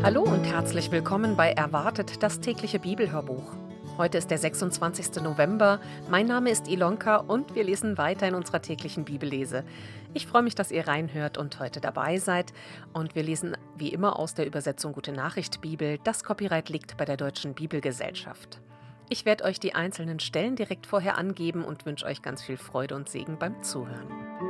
Hallo und herzlich willkommen bei Erwartet, das tägliche Bibelhörbuch. Heute ist der 26. November, mein Name ist Ilonka und wir lesen weiter in unserer täglichen Bibellese. Ich freue mich, dass ihr reinhört und heute dabei seid. Und wir lesen wie immer aus der Übersetzung Gute Nachricht Bibel. Das Copyright liegt bei der Deutschen Bibelgesellschaft. Ich werde euch die einzelnen Stellen direkt vorher angeben und wünsche euch ganz viel Freude und Segen beim Zuhören.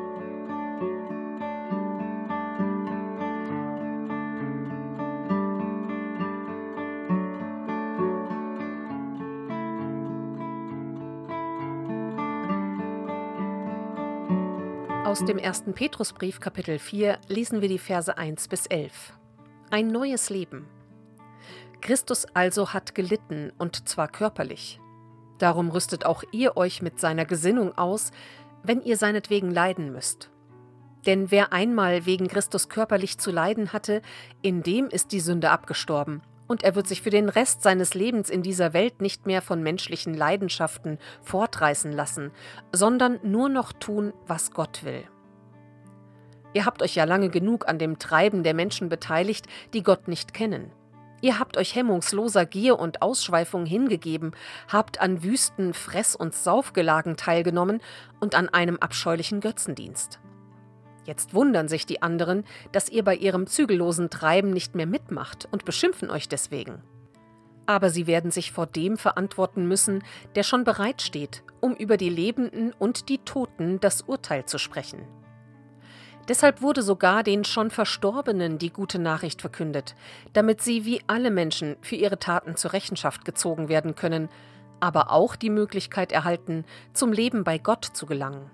Aus dem 1. Petrusbrief, Kapitel 4, lesen wir die Verse 1 bis 11. Ein neues Leben. Christus also hat gelitten, und zwar körperlich. Darum rüstet auch ihr euch mit seiner Gesinnung aus, wenn ihr seinetwegen leiden müsst. Denn wer einmal wegen Christus körperlich zu leiden hatte, in dem ist die Sünde abgestorben, und er wird sich für den Rest seines Lebens in dieser Welt nicht mehr von menschlichen Leidenschaften fortreißen lassen, sondern nur noch tun, was Gott will. Ihr habt euch ja lange genug an dem Treiben der Menschen beteiligt, die Gott nicht kennen. Ihr habt euch hemmungsloser Gier und Ausschweifung hingegeben, habt an wüsten Fress- und Saufgelagen teilgenommen und an einem abscheulichen Götzendienst. Jetzt wundern sich die anderen, dass ihr bei ihrem zügellosen Treiben nicht mehr mitmacht und beschimpfen euch deswegen. Aber sie werden sich vor dem verantworten müssen, der schon bereitsteht, um über die Lebenden und die Toten das Urteil zu sprechen. Deshalb wurde sogar den schon Verstorbenen die gute Nachricht verkündet, damit sie wie alle Menschen für ihre Taten zur Rechenschaft gezogen werden können, aber auch die Möglichkeit erhalten, zum Leben bei Gott zu gelangen.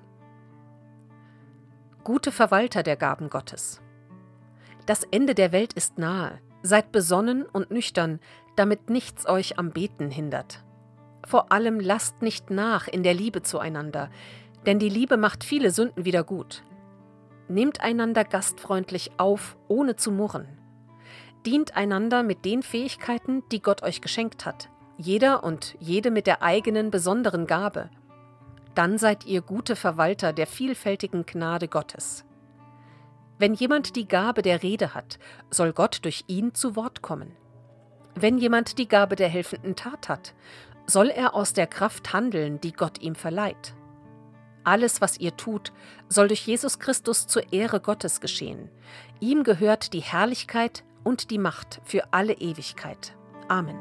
Gute Verwalter der Gaben Gottes. Das Ende der Welt ist nahe. Seid besonnen und nüchtern, damit nichts euch am Beten hindert. Vor allem lasst nicht nach in der Liebe zueinander, denn die Liebe macht viele Sünden wieder gut. Nehmt einander gastfreundlich auf, ohne zu murren. Dient einander mit den Fähigkeiten, die Gott euch geschenkt hat, jeder und jede mit der eigenen besonderen Gabe. Dann seid ihr gute Verwalter der vielfältigen Gnade Gottes. Wenn jemand die Gabe der Rede hat, soll Gott durch ihn zu Wort kommen. Wenn jemand die Gabe der helfenden Tat hat, soll er aus der Kraft handeln, die Gott ihm verleiht. Alles, was ihr tut, soll durch Jesus Christus zur Ehre Gottes geschehen. Ihm gehört die Herrlichkeit und die Macht für alle Ewigkeit. Amen.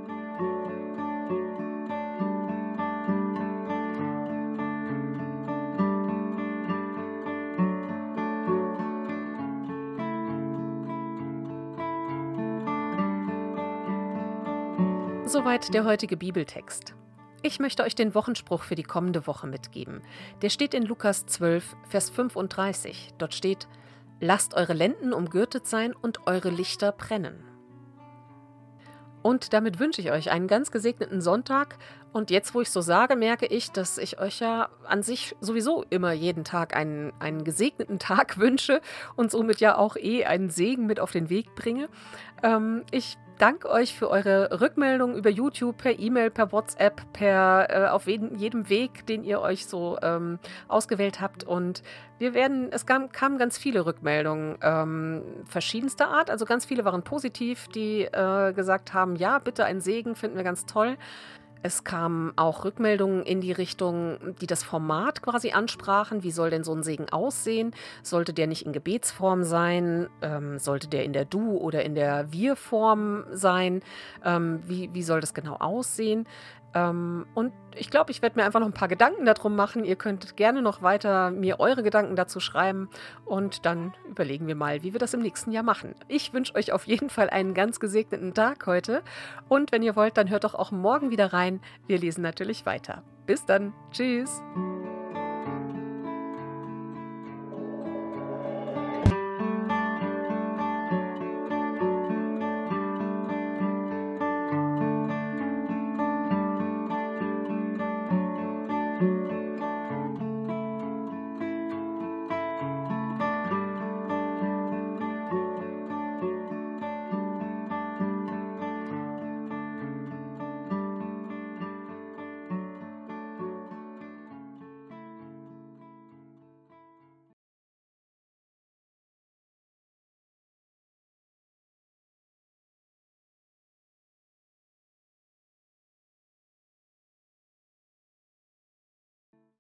Soweit der heutige Bibeltext. Ich möchte euch den Wochenspruch für die kommende Woche mitgeben. Der steht in Lukas 12, Vers 35. Dort steht: Lasst eure Lenden umgürtet sein und eure Lichter brennen. Und damit wünsche ich euch einen ganz gesegneten Sonntag. Und jetzt, wo ich so sage, merke ich, dass ich euch ja an sich sowieso immer jeden Tag einen gesegneten Tag wünsche und somit ja auch einen Segen mit auf den Weg bringe. Ich danke euch für eure Rückmeldungen über YouTube, per E-Mail, per WhatsApp, auf jedem Weg, den ihr euch so ausgewählt habt. Und es kamen ganz viele Rückmeldungen verschiedenster Art. Also ganz viele waren positiv, die gesagt haben, ja, bitte ein Segen, finden wir ganz toll. Es kamen auch Rückmeldungen in die Richtung, die das Format quasi ansprachen. Wie soll denn so ein Segen aussehen? Sollte der nicht in Gebetsform sein? Sollte der in der Du- oder in der Wir-Form sein? Wie soll das genau aussehen? Und ich glaube, ich werde mir einfach noch ein paar Gedanken darum machen. Ihr könnt gerne noch weiter mir eure Gedanken dazu schreiben und dann überlegen wir mal, wie wir das im nächsten Jahr machen. Ich wünsche euch auf jeden Fall einen ganz gesegneten Tag heute und wenn ihr wollt, dann hört doch auch morgen wieder rein. Wir lesen natürlich weiter. Bis dann. Tschüss.